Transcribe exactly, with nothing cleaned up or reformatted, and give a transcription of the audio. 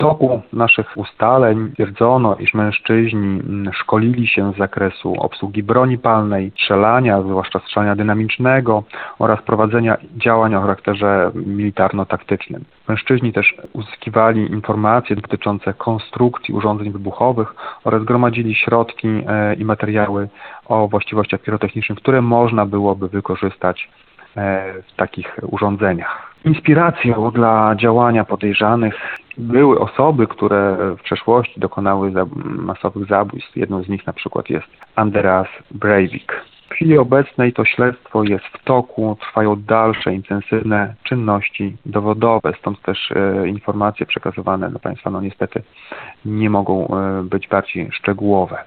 toku naszych ustaleń stwierdzono, iż mężczyźni szkolili się z zakresu obsługi broni palnej, strzelania, zwłaszcza strzelania dynamicznego oraz prowadzenia działań o charakterze militarno-taktycznym. Mężczyźni też uzyskiwali informacje dotyczące konstrukcji urządzeń wybuchowych oraz gromadzili środki i materiały o właściwościach pirotechnicznych, które można byłoby wykorzystać w takich urządzeniach. Inspiracją dla działania podejrzanych były osoby, które w przeszłości dokonały masowych zabójstw. Jedną z nich na przykład jest Andreas Breivik. W chwili obecnej to śledztwo jest w toku, trwają dalsze intensywne czynności dowodowe, stąd też e, informacje przekazywane do Państwa no niestety nie mogą e, być bardziej szczegółowe.